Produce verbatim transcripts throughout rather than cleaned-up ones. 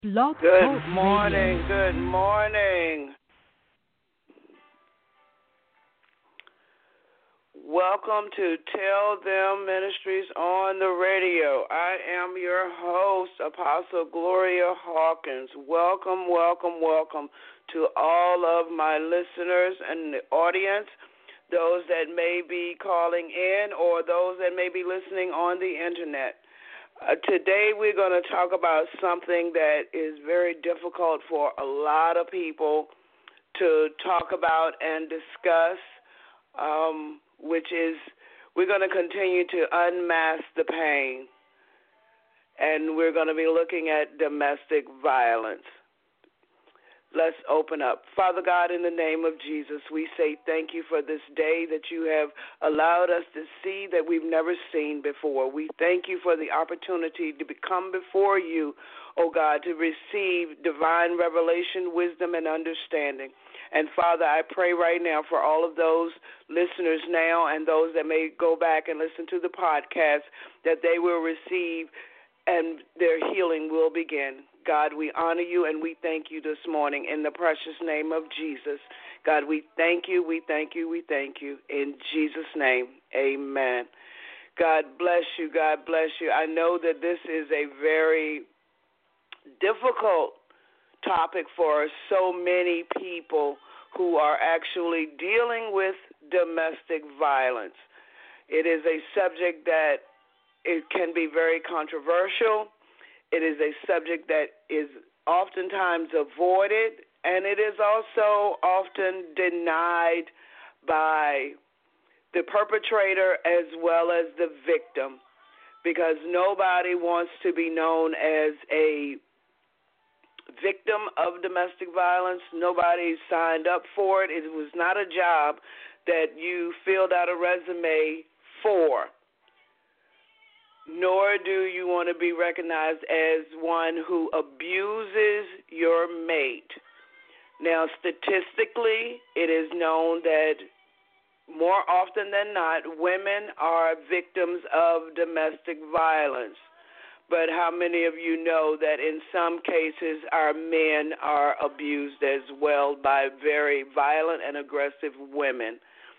Blog Good Talk morning, Radio. good morning. Welcome to Tell Them Ministries on the radio. I am your host, Apostle Gloria Hawkins. Welcome, welcome, welcome to all of my listeners and the audience, those that may be calling in or those that may be listening on the internet. Uh, today we're going to talk about something that is very difficult for a lot of people to talk about and discuss, um, which is we're going to continue to unmask the pain, and we're going to be looking at domestic violence. Let's open up. Father God, in the name of Jesus, we say thank you for this day that you have allowed us to see that we've never seen before. We thank you for the opportunity to come before you, oh God, to receive divine revelation, wisdom, and understanding. And Father, I pray right now for all of those listeners now and those that may go back and listen to the podcast that they will receive and their healing will begin. God, we honor you and we thank you this morning in the precious name of Jesus. God, we thank you, we thank you, we thank you. In Jesus' name, amen. God bless you, God bless you. I know that this is a very difficult topic for so many people who are actually dealing with domestic violence. It is a subject that it can be very controversial. It is a subject that is oftentimes avoided, and it is also often denied by the perpetrator as well as the victim, because nobody wants to be known as a victim of domestic violence. Nobody signed up for it. It was not a job that you filled out a resume for. Nor do you want to be recognized as one who abuses your mate. Now, statistically, it is known that more often than not, women are victims of domestic violence. But how many of you know that in some cases our men are abused as well by very violent and aggressive women?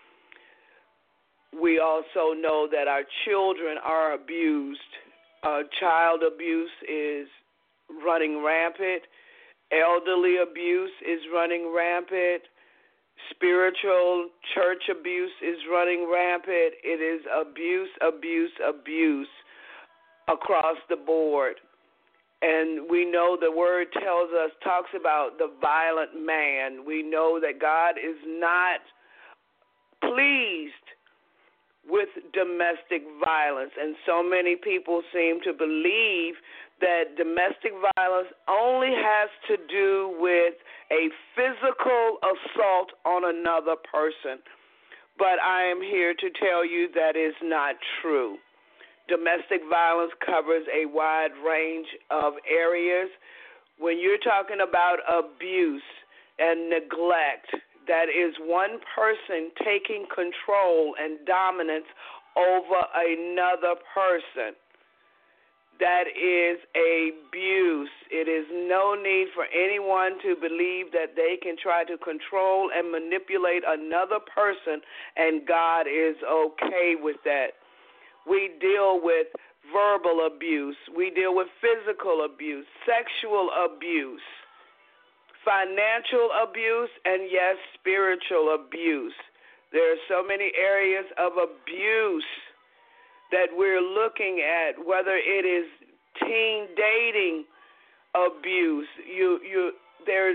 We also know that our children are abused. Uh, child abuse is running rampant. Elderly abuse is running rampant. Spiritual church abuse is running rampant. It is abuse, abuse, abuse across the board. And we know the word tells us, talks about the violent man. We know that God is not pleased with domestic violence. And so many people seem to believe that domestic violence only has to do with a physical assault on another person. But I am here to tell you that is not true. Domestic violence covers a wide range of areas. When you're talking about abuse and neglect, that is one person taking control and dominance over another person. That is abuse. It is no need for anyone to believe that they can try to control and manipulate another person, and God is okay with that. We deal with verbal abuse. We deal with physical abuse, sexual abuse, financial abuse, and yes, spiritual abuse. There are so many areas of abuse that we're looking at, whether it is teen dating abuse. You, you, there.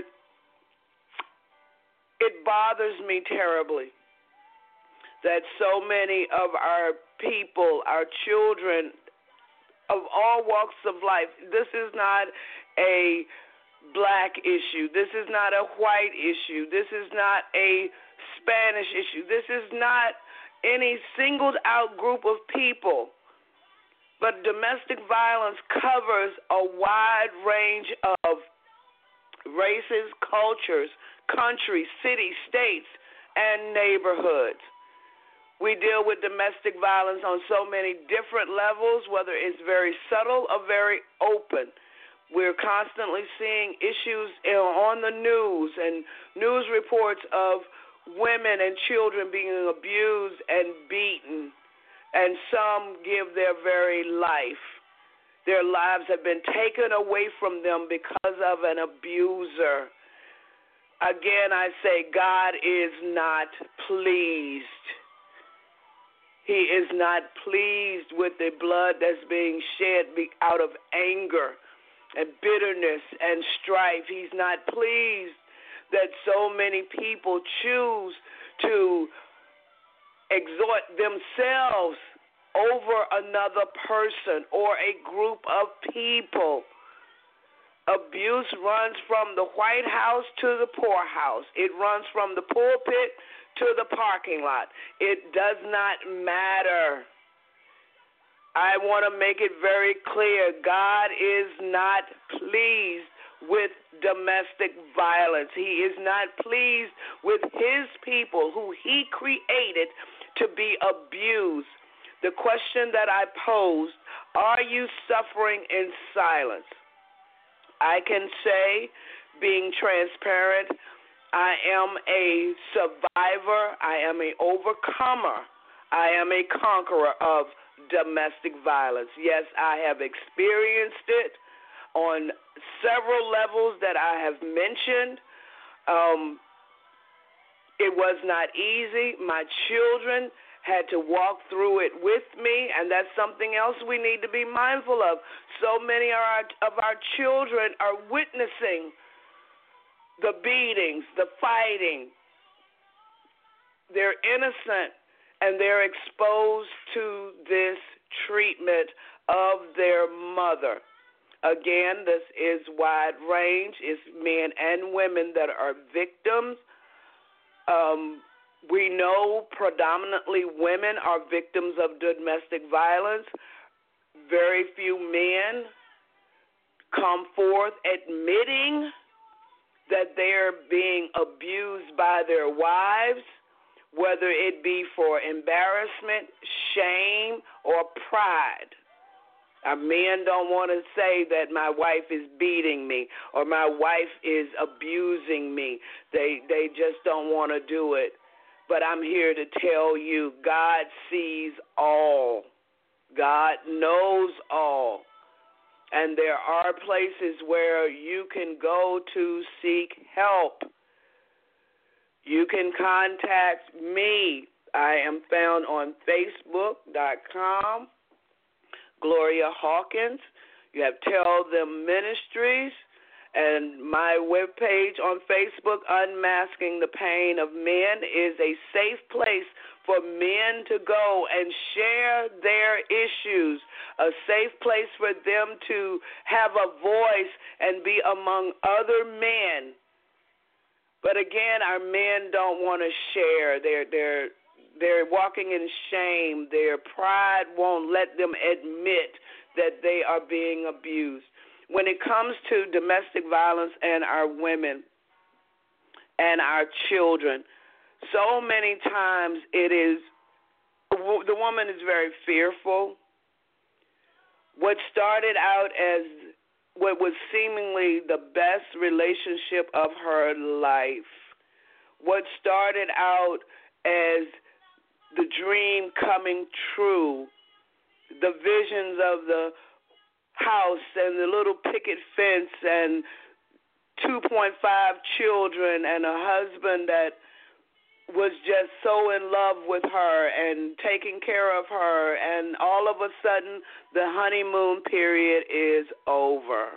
It bothers me terribly that so many of our people, our children of all walks of life, this is not a black issue. This is not a white issue. This is not a Spanish issue. This is not any singled out group of people. But domestic violence covers a wide range of races, cultures, countries, cities, states, and neighborhoods. We deal with domestic violence on so many different levels, whether it's very subtle or very open. We're constantly seeing issues on the news and news reports of women and children being abused and beaten, and some give their very life. Their lives have been taken away from them because of an abuser. Again, I say God is not pleased. He is not pleased with the blood that's being shed out of anger and bitterness and strife. He's not pleased that so many people choose to exhort themselves over another person or a group of people. Abuse runs from the White House to the poorhouse. It runs from the pulpit to the parking lot. It does not matter. I want to make it very clear, God is not pleased with domestic violence. He is not pleased with his people who he created to be abused. The question that I posed, are you suffering in silence? I can say, being transparent, I am a survivor. I am an overcomer. I am a conqueror of domestic violence. Yes, I have experienced it on several levels that I have mentioned. Um, it was not easy. My children had to walk through it with me, and that's something else we need to be mindful of. So many of our, of our children are witnessing the beatings, the fighting. They're innocent, and they're exposed to this treatment of their mother. Again, this is wide range. It's men and women that are victims. Um, we know predominantly women are victims of domestic violence. Very few men come forth admitting that they're being abused by their wives, whether it be for embarrassment, shame, or pride. Our men don't want to say that my wife is beating me or my wife is abusing me. They they just don't want to do it. But I'm here to tell you, God sees all. God knows all. And there are places where you can go to seek help. You can contact me. I am found on Facebook dot com, Gloria Hawkins. You have Tell Them Ministries. And my webpage on Facebook, Unmasking the Pain of Men, is a safe place for men to go and share their issues, a safe place for them to have a voice and be among other men. But again, our men don't want to share. They're, they're, they're walking in shame. Their pride won't let them admit that they are being abused. When it comes to domestic violence and our women and our children, so many times it is, the woman is very fearful. What started out as what was seemingly the best relationship of her life, what started out as the dream coming true, the visions of the house and the little picket fence and two point five children and a husband that was just so in love with her and taking care of her, and all of a sudden the honeymoon period is over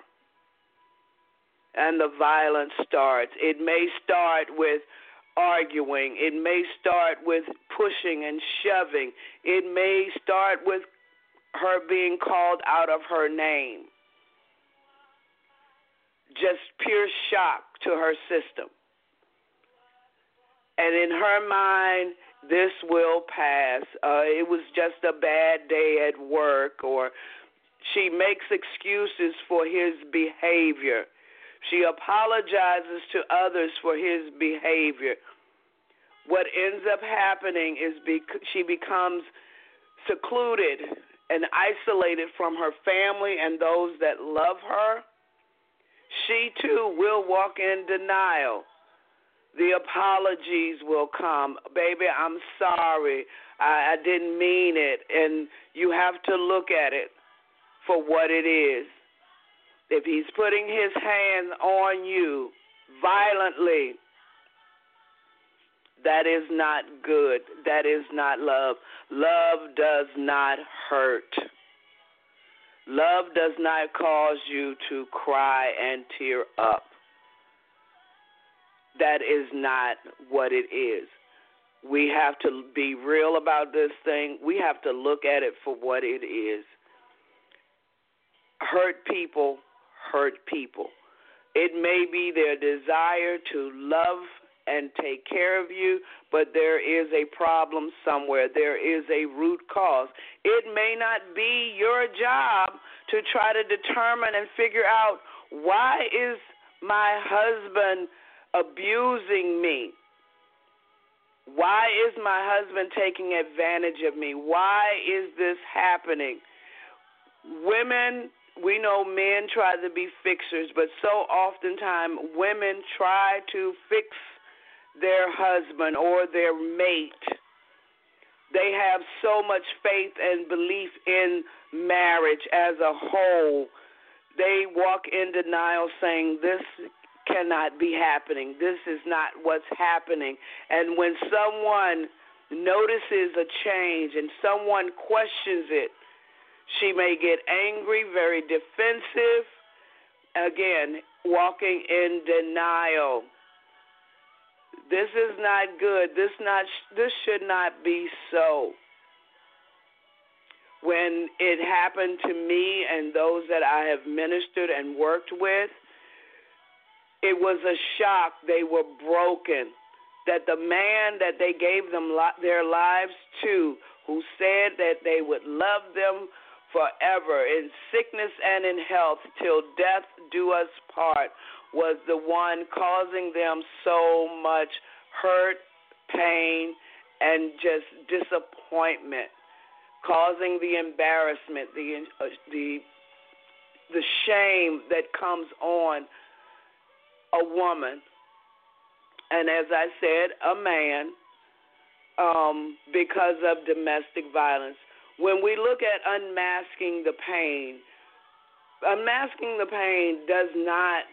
and the violence starts. It may start with arguing. It may start with pushing and shoving. It may start with her being called out of her name. Just pure shock to her system. And in her mind, this will pass. Uh, it was just a bad day at work, or she makes excuses for his behavior. She apologizes to others for his behavior. What ends up happening is bec- she becomes secluded and isolated from her family and those that love her. She too will walk in denial. The apologies will come. Baby, I'm sorry. I, I didn't mean it. And you have to look at it for what it is. If he's putting his hand on you violently, that is not good. That is not love. Love does not hurt. Love does not cause you to cry and tear up. That is not what it is. We have to be real about this thing. We have to look at it for what it is. Hurt people hurt people. It may be their desire to love and take care of you, but there is a problem somewhere. There is a root cause. It may not be your job to try to determine and figure out, why is my husband abusing me? Why is my husband taking advantage of me? Why is this happening? Women, we know men try to be fixers, but so oftentimes women try to fix their husband or their mate. They have so much faith and belief in marriage as a whole. They walk in denial saying, this cannot be happening. This is not what's happening. And when someone notices a change and someone questions it, she may get angry, very defensive, again, walking in denial. This is not good. This not this should not be so. When it happened to me and those that I have ministered and worked with, it was a shock. They were broken. That the man that they gave them their lives to, who said that they would love them forever, in sickness and in health, till death do us part, was the one causing them so much hurt, pain, and just disappointment, causing the embarrassment, the uh, the the shame that comes on a woman, and as I said, a man, um, because of domestic violence. When we look at unmasking the pain, unmasking the pain does not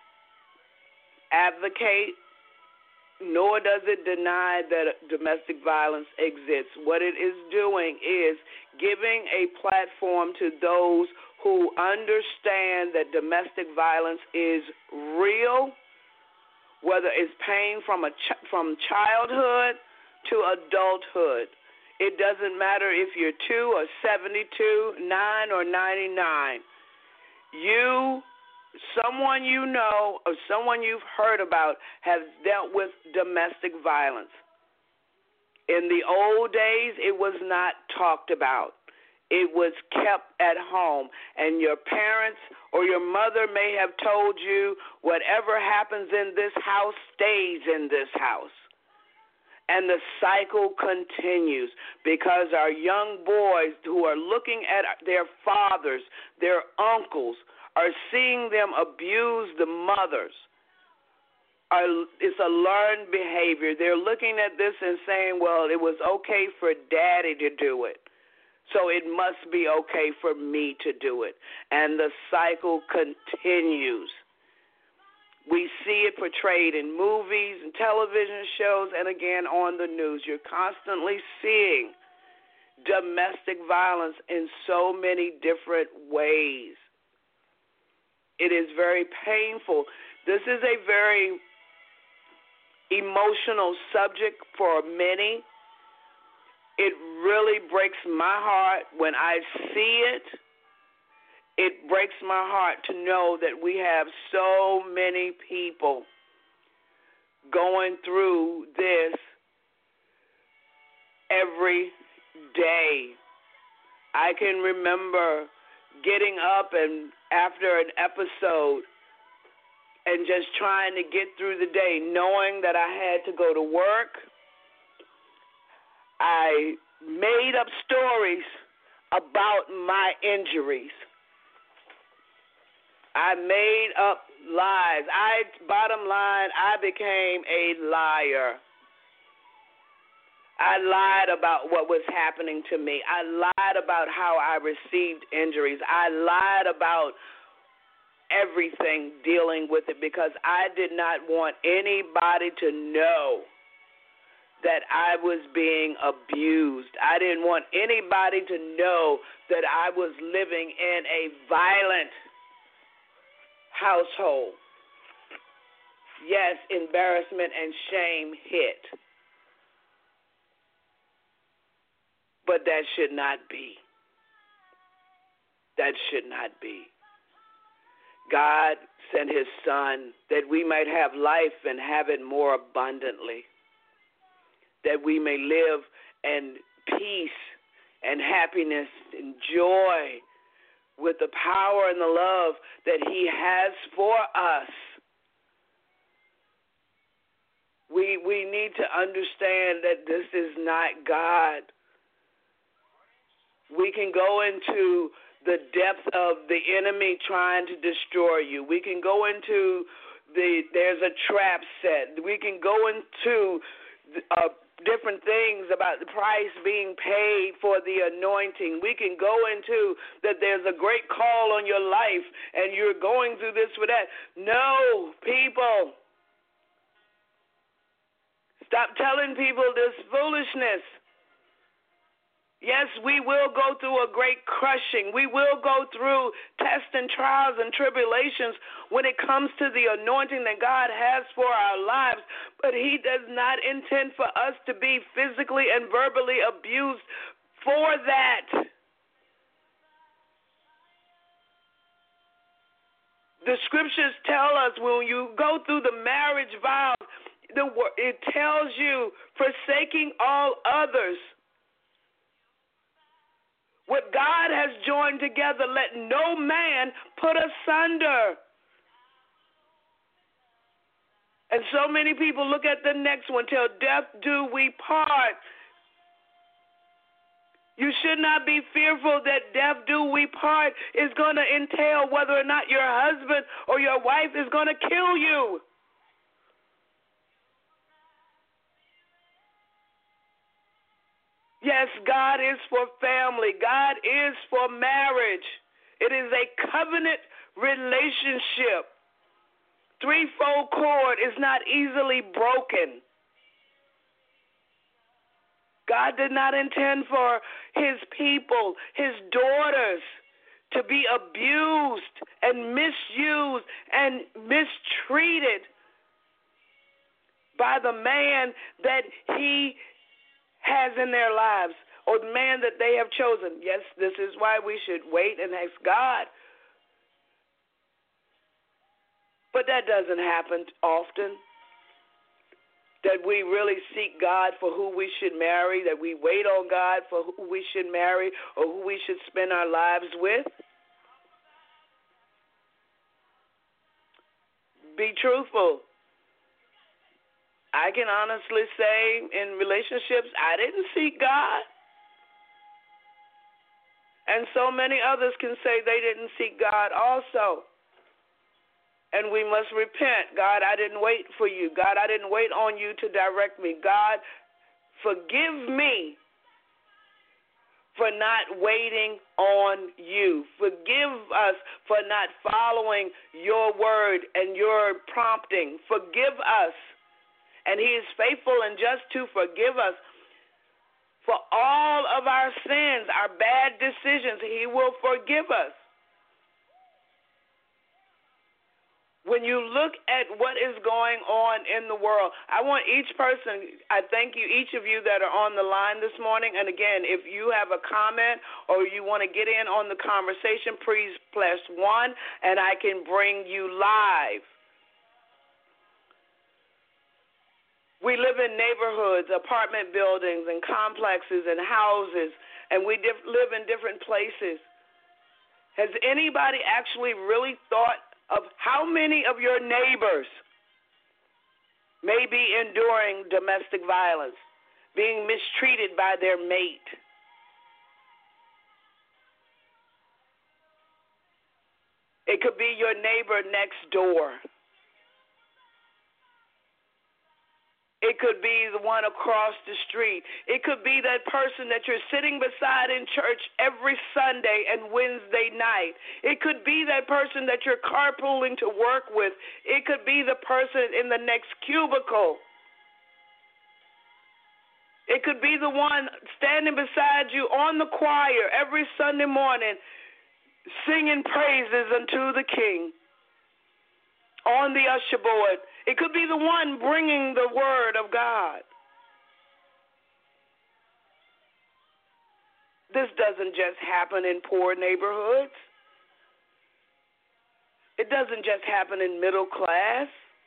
advocate, nor does it deny that domestic violence exists. What it is doing is giving a platform to those who understand that domestic violence is real, whether it's pain from a ch- from childhood to adulthood. It doesn't matter if you're two or seventy-two, nine or ninety-nine. You, someone you know or someone you've heard about has dealt with domestic violence. In the old days, it was not talked about. It was kept at home, and your parents or your mother may have told you, whatever happens in this house stays in this house. And the cycle continues because our young boys who are looking at their fathers, their uncles, are seeing them abuse the mothers. Are, it's a learned behavior. They're looking at this and saying, well, it was okay for daddy to do it, so it must be okay for me to do it. And the cycle continues. We see it portrayed in movies and television shows and, again, on the news. You're constantly seeing domestic violence in so many different ways. It is very painful. This is a very emotional subject for many. It really breaks my heart when I see it. It breaks my heart to know that we have so many people going through this every day. I can remember getting up and after an episode and just trying to get through the day, knowing that I had to go to work. I made up stories about my injuries. I made up lies. I, bottom line, I became a liar. I lied about what was happening to me. I lied about how I received injuries. I lied about everything dealing with it because I did not want anybody to know that I was being abused. I didn't want anybody to know that I was living in a violent household. Yes, embarrassment and shame hit. But that should not be. That should not be. God sent his son that we might have life and have it more abundantly, that we may live in peace and happiness and joy with the power and the love that he has for us. We, we need to understand that this is not God. We can go into the depth of the enemy trying to destroy you. We can go into the, there's a trap set. We can go into uh, different things about the price being paid for the anointing. We can go into that there's a great call on your life and you're going through this or that. No, people. Stop telling people this foolishness. Yes, we will go through a great crushing. We will go through tests and trials and tribulations when it comes to the anointing that God has for our lives. But he does not intend for us to be physically and verbally abused for that. The scriptures tell us when you go through the marriage vows, the, it tells you forsaking all others. What God has joined together, let no man put asunder. And so many people look at the next one, till death do we part. You should not be fearful that death do we part is going to entail whether or not your husband or your wife is going to kill you. Yes, God is for family. God is for marriage. It is a covenant relationship. Threefold cord is not easily broken. God did not intend for his people, his daughters, to be abused and misused and mistreated by the man that he has in their lives, or the man that they have chosen. Yes, this is why we should wait and ask God. But that doesn't happen often, that we really seek God for who we should marry, that we wait on God for who we should marry or who we should spend our lives with. Be truthful. I can honestly say in relationships, I didn't seek God. And so many others can say they didn't seek God also. And we must repent. God, I didn't wait for you. God, I didn't wait on you to direct me. God, forgive me for not waiting on you. Forgive us for not following your word and your prompting. Forgive us. And he is faithful and just to forgive us for all of our sins, our bad decisions. He will forgive us. When you look at what is going on in the world, I want each person, I thank you, each of you that are on the line this morning. And again, if you have a comment or you want to get in on the conversation, please press one and I can bring you live. We live in neighborhoods, apartment buildings, and complexes and houses, and we diff- live in different places. Has anybody actually really thought of how many of your neighbors may be enduring domestic violence, being mistreated by their mate? It could be your neighbor next door. It could be the one across the street. It could be that person that you're sitting beside in church every Sunday and Wednesday night. It could be that person that you're carpooling to work with. It could be the person in the next cubicle. It could be the one standing beside you on the choir every Sunday morning singing praises unto the King on the usher board. It could be the one bringing the word of God. This doesn't just happen in poor neighborhoods. It doesn't just happen in middle class.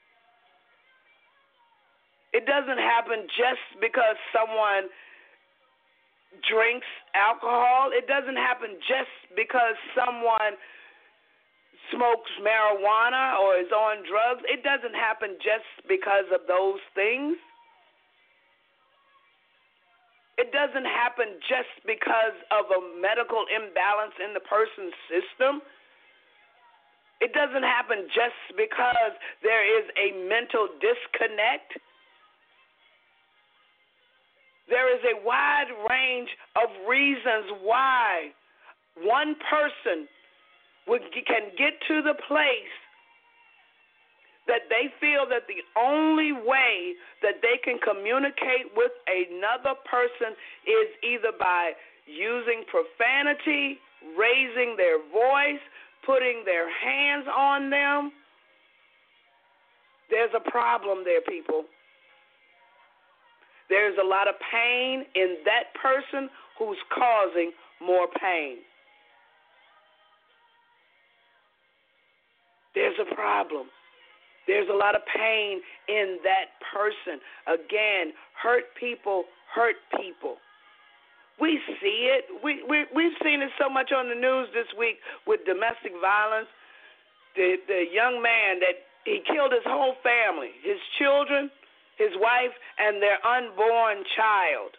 It doesn't happen just because someone drinks alcohol. It doesn't happen just because someone smokes marijuana or is on drugs. It doesn't happen just because of those things. It doesn't happen just because of a medical imbalance in the person's system. It doesn't happen just because there is a mental disconnect. There is a wide range of reasons why one person can get to the place that they feel that the only way that they can communicate with another person is either by using profanity, raising their voice, putting their hands on them. There's a problem there, people. There's a lot of pain in that person who's causing more pain. There's a problem. There's a lot of pain in that person. Again, hurt people hurt people. We see it. We, we, we've seen it so much on the news this week with domestic violence. The, the young man that he killed his whole family, his children, his wife, and their unborn child.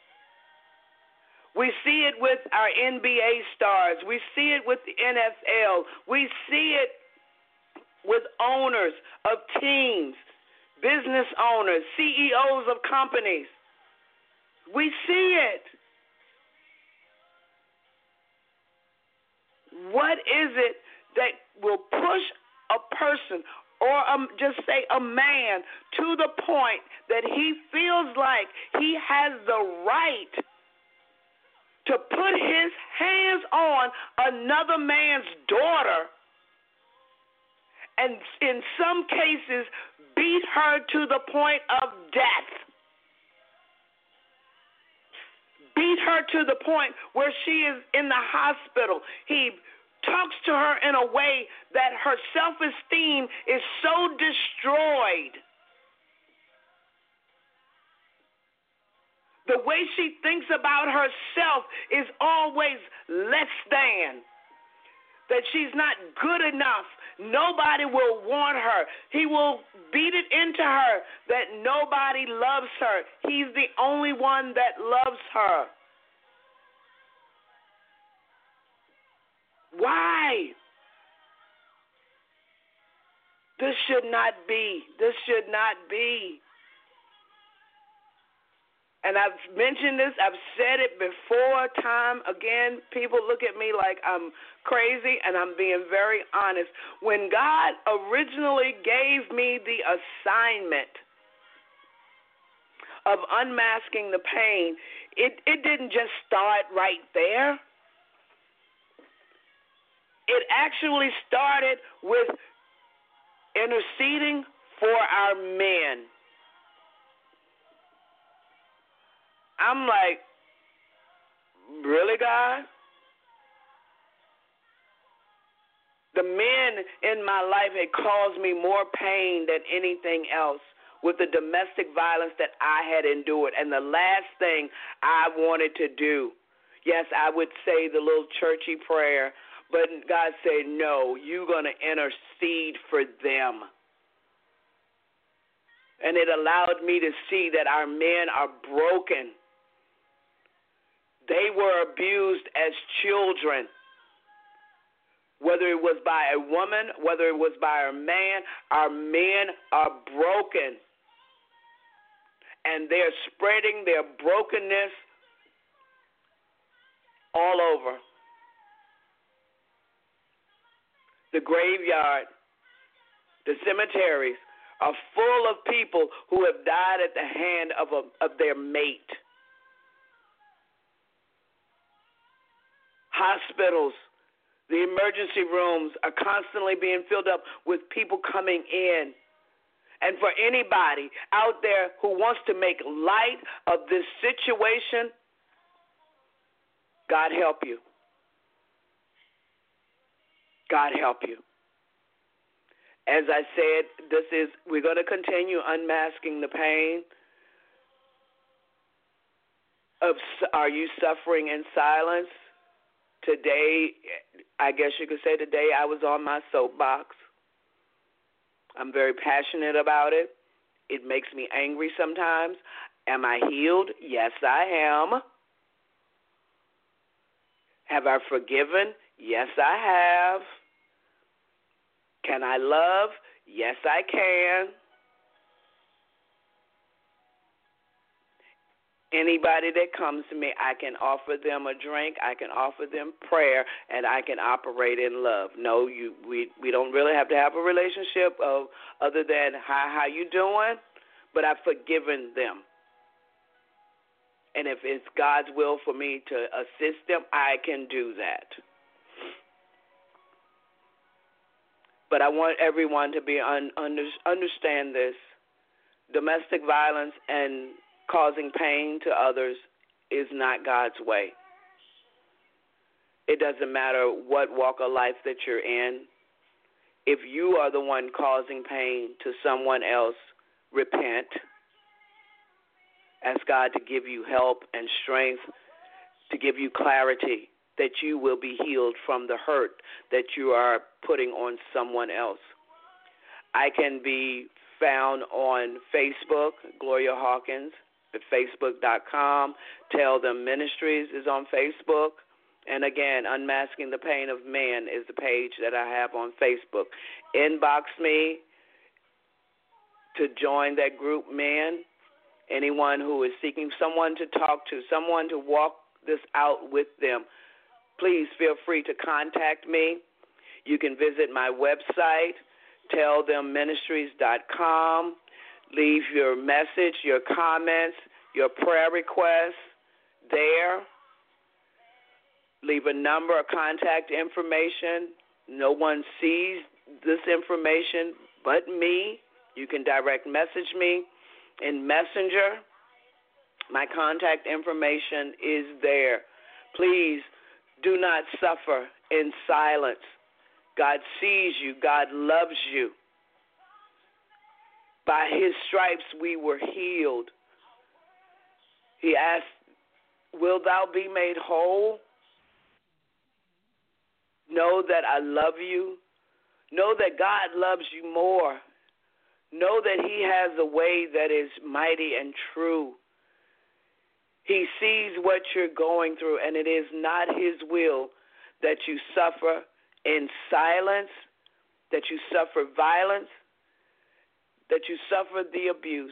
We see it with our N B A stars. We see it with the N F L. We see it with owners of teams, business owners, C E Os of companies. We see it. What is it that will push a person or um, just say a man to the point that he feels like he has the right to put his hands on another man's daughter and in some cases beat her to the point of death? Beat her to the point where she is in the hospital. He talks to her in a way that her self-esteem is so destroyed. The way she thinks about herself is always less than. That she's not good enough. Nobody will want her. He will beat it into her that nobody loves her. He's the only one that loves her. Why? This should not be. This should not be. And I've mentioned this, I've said it before, time again. People look at me like I'm crazy, and I'm being very honest. When God originally gave me the assignment of unmasking the pain, it, it didn't just start right there. It actually started with interceding for our men. I'm like, really, God? The men in my life had caused me more pain than anything else with the domestic violence that I had endured. And the last thing I wanted to do, yes, I would say the little churchy prayer, but God said, no, you're going to intercede for them. And it allowed me to see that our men are broken. They were abused as children. Whether it was by a woman, whether it was by a man, our men are broken. And they're spreading their brokenness all over. The graveyard, the cemeteries are full of people who have died at the hand of, a, of their mate. Hospitals, the emergency rooms are constantly being filled up with people coming in. And for anybody out there who wants to make light of this situation, God help you. God help you. As I said, this is we're going to continue unmasking the pain of are you suffering in silence? Today, I guess you could say today I was on my soapbox. I'm very passionate about it. It makes me angry sometimes. Am I healed? Yes, I am. Have I forgiven? Yes, I have. Can I love? Yes, I can. Anybody that comes to me, I can offer them a drink, I can offer them prayer, and I can operate in love. No, you, we we don't really have to have a relationship of other than how how you doing, but I've forgiven them. And if it's God's will for me to assist them, I can do that. But I want everyone to be un, under, understand this. Domestic violence and causing pain to others is not God's way. It doesn't matter what walk of life that you're in. If you are the one causing pain to someone else, repent. Ask God to give you help and strength, to give you clarity, that you will be healed from the hurt that you are putting on someone else. I can be found on Facebook, Gloria Hawkins, at facebook dot com. Tell Them Ministries is on Facebook. And again, Unmasking the Pain of Men is the page that I have on Facebook. Inbox me to join that group, men. Anyone who is seeking someone to talk to, someone to walk this out with them, please feel free to contact me. You can visit my website, tell them ministries dot com. Leave your message, your comments, your prayer requests there. Leave a number or contact information. No one sees this information but me. You can direct message me in Messenger. My contact information is there. Please do not suffer in silence. God sees you. God loves you. By his stripes we were healed. He asked, will thou be made whole? Know that I love you. Know that God loves you more. Know that he has a way that is mighty and true. He sees what you're going through, and it is not his will that you suffer in silence, that you suffer violence, that you suffer the abuse.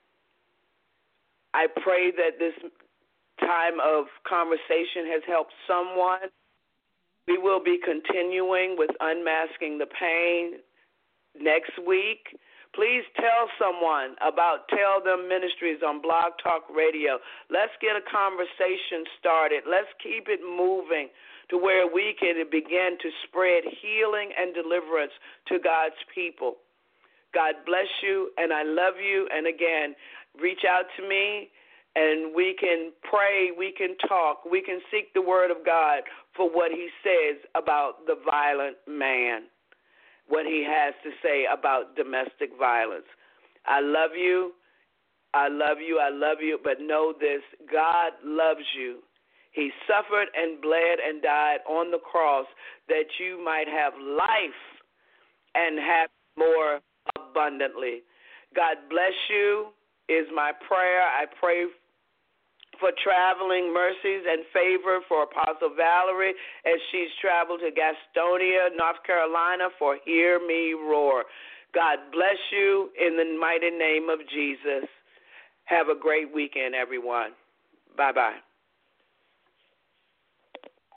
I pray that this time of conversation has helped someone. We will be continuing with Unmasking the Pain next week. Please tell someone about Tell Them Ministries on Blog Talk Radio. Let's get a conversation started. Let's keep it moving to where we can begin to spread healing and deliverance to God's people. God bless you, and I love you. And again, reach out to me, and we can pray, we can talk, we can seek the word of God for what he says about the violent man, what he has to say about domestic violence. I love you. I love you. I love you. But know this, God loves you. He suffered and bled and died on the cross that you might have life and have more abundantly. God bless you is my prayer. I pray for traveling mercies and favor for Apostle Valerie as she's traveled to Gastonia, North Carolina for Hear Me Roar. God bless you in the mighty name of Jesus. Have a great weekend, everyone. Bye-bye.